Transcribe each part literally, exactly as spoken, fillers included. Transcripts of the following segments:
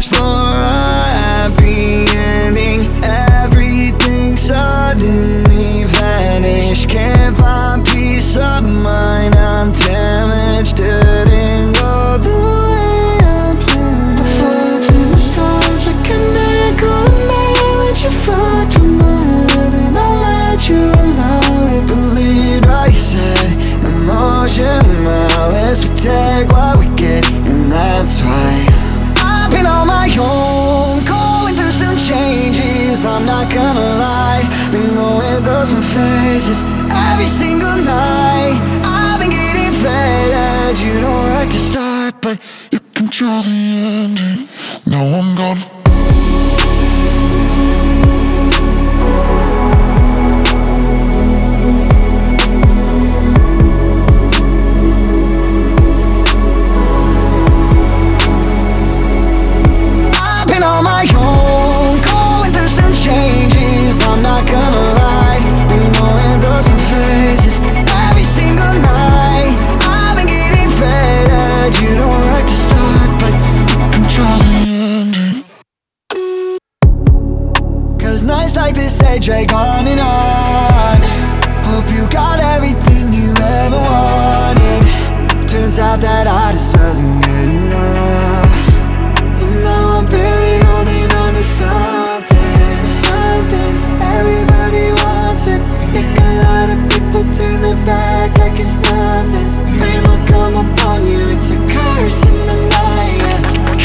for a happy ending. Everything suddenly vanished. Can't find peace of mind. I'm damaged, didn't go the way I planned. Before to the stars like a miracle, a man let you fall through my head, and I let you allow it. Believed what you said. Emotion, malice, we take what we get, and that's why I've been on my own, going through some changes. I'm not gonna lie, been going through some phases. Every single night I've been getting faded. You don't write the start, but you control the ending. Now I'm gone. On my own, going through some changes. I'm not gonna lie, been going through some phases. Every single night I've been getting faded. You don't write the start, but you control the ending. Cause nights like this, they drag on and on. Hope you got everything you ever wanted. Turns out that I just wasn't good enough. And now I'm barely holding on to something, something everybody wants it. Make a lot of people turn their back like it's nothing. Fame will come upon you, it's a curse in the night.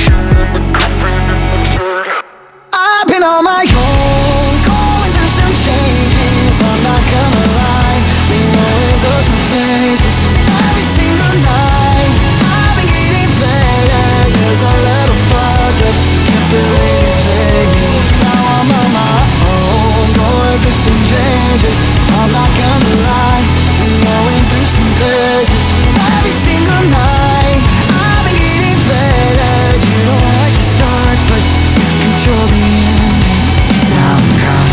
I've been on my own, going through some changes. I'm not gonna lie, been going through some phases. Every single night I've been getting faded. There's a little fucked up, can't believe you played me. Now I'm on my own, going through some changes. I'm not gonna lie, been going through some phases. Every single night I've been getting faded. You don't like to start, but you control the ending. Now I'm gone.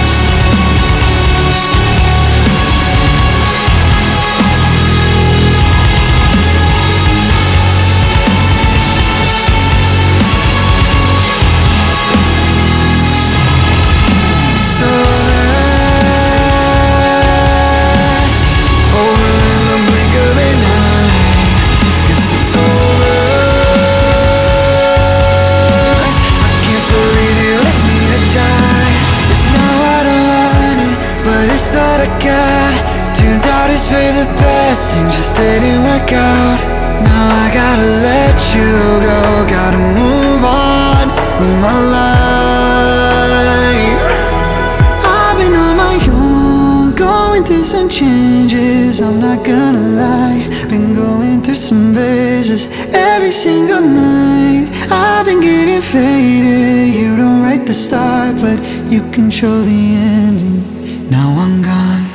Turns out it's for the best, and just didn't work out. Now I gotta let you go, gotta move on with my life. I've been on my own, going through some changes. I'm not gonna lie, been going through some phases. Every single night I've been getting faded. You don't write the start, but you control the ending. Now I'm gone.